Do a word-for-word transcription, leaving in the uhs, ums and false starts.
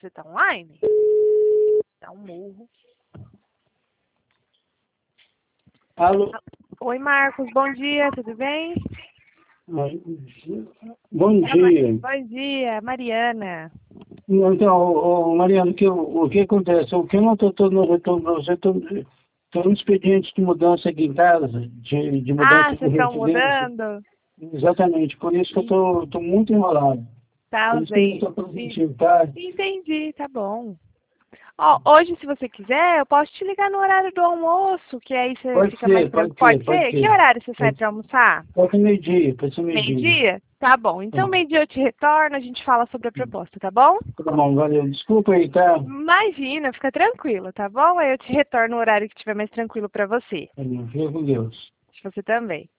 Você tá online? Dá um murro. Alô? Oi, Marcos. Bom dia, tudo bem? Bom dia. Bom dia, Mariana. Então, ô, ô, Mariana, o que, o que acontece? O que eu não estou no retorno para você, estou no expediente de mudança aqui em casa, de, de mudança Ah, de vocês estão residência. mudando? Exatamente, por isso que eu estou muito enrolado. Tá, Por isso que eu não usei. estou positivo, tá? Entendi, tá bom. Ó, hoje, se você quiser, eu posso te ligar no horário do almoço, que aí você Pode fica mais ser, pode tranquilo. ser, Pode pode ser? Que ser. horário você sai Pode, pra almoçar? pode ser meio-dia, pode ser meio-dia. Meio-dia? Tá bom. Então, Tá. meio-dia eu te retorno, a gente fala sobre a proposta, tá bom? Tá bom, valeu. Desculpa aí, tá? Imagina, fica tranquilo, tá bom? Aí eu te retorno no horário que estiver mais tranquilo pra você. Fica com Deus. Você também.